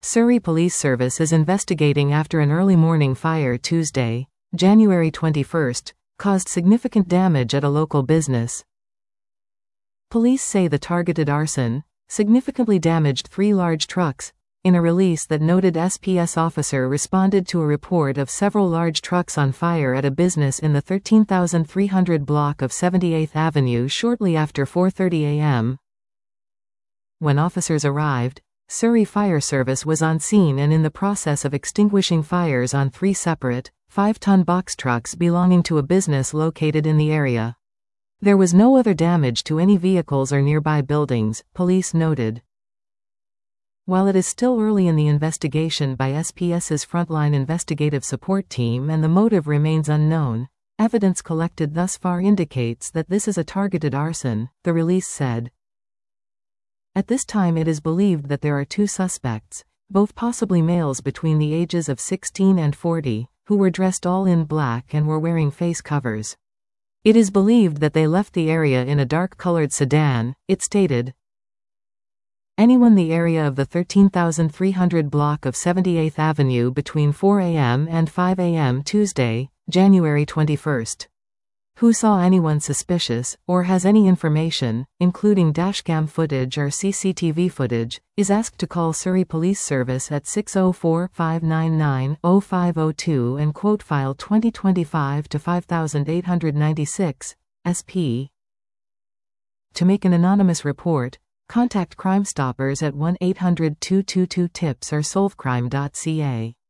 Surrey Police Service is investigating after an early morning fire Tuesday, January 21, caused significant damage at a local business. Police say the targeted arson significantly damaged 3 large trucks. In a release that noted SPS officer responded to a report of several large trucks on fire at a business in the 13,300 block of 78th Avenue shortly after 4:30 a.m. When officers arrived, Surrey Fire Service was on scene and in the process of extinguishing fires on 3 separate, 5-ton box trucks belonging to a business located in the area. There was no other damage to any vehicles or nearby buildings, police noted. While it is still early in the investigation by SPS's Frontline Investigative Support Team and the motive remains unknown, evidence collected thus far indicates that this is a targeted arson, the release said. At this time it is believed that there are 2 suspects, both possibly males between the ages of 16 and 40, who were dressed all in black and were wearing face covers. It is believed that they left the area in a dark-colored sedan, it stated. Anyone the area of the 13,300 block of 78th Avenue between 4 a.m. and 5 a.m. Tuesday, January 21. Who saw anyone suspicious, or has any information, including dashcam footage or CCTV footage, is asked to call Surrey Police Service at 604-599-0502 and quote file 2025-5896, SP. To make an anonymous report, contact Crime Stoppers at 1-800-222-TIPS or solvecrime.ca.